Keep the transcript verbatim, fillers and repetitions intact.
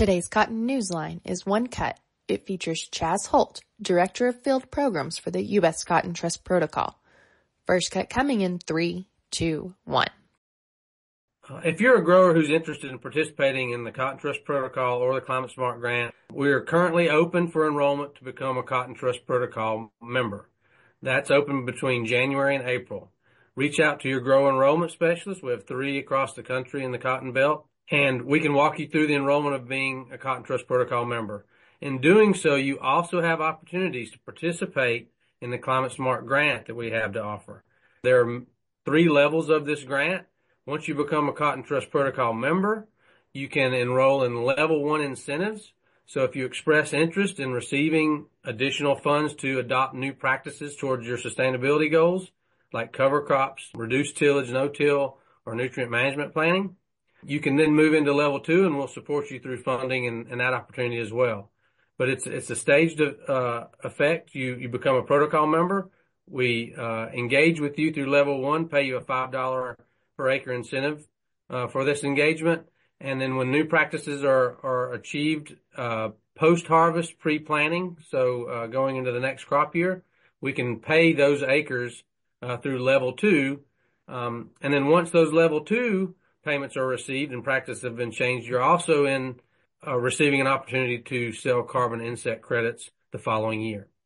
Today's Cotton Newsline is one cut. It features Chaz Holt, Director of Field Programs for the U S Cotton Trust Protocol. First cut coming in three, two, one. If you're a grower who's interested in participating in the Cotton Trust Protocol or the Climate Smart Grant, we are currently open for enrollment to become a Cotton Trust Protocol member. That's open between January and April. Reach out to your grower enrollment specialist. We have three across the country in the Cotton Belt, and we can walk you through the enrollment of being a Cotton Trust Protocol member. In doing so, you also have opportunities to participate in the Climate Smart Grant that we have to offer. There are three levels of this grant. Once you become a Cotton Trust Protocol member, you can enroll in level one incentives. So if you express interest in receiving additional funds to adopt new practices towards your sustainability goals, like cover crops, reduced tillage, no-till, or nutrient management planning, you can then move into level two, and we'll support you through funding and, and that opportunity as well. But it's it's a staged uh, effect. You you become a protocol member. We uh, engage with you through level one, pay you a five dollars per acre incentive uh, for this engagement. And then when new practices are, are achieved uh, post-harvest, pre-planting, so uh, going into the next crop year, we can pay those acres uh, through level two. Um, and then once those level two payments are received and practices have been changed, you're also in uh, receiving an opportunity to sell carbon inset credits the following year.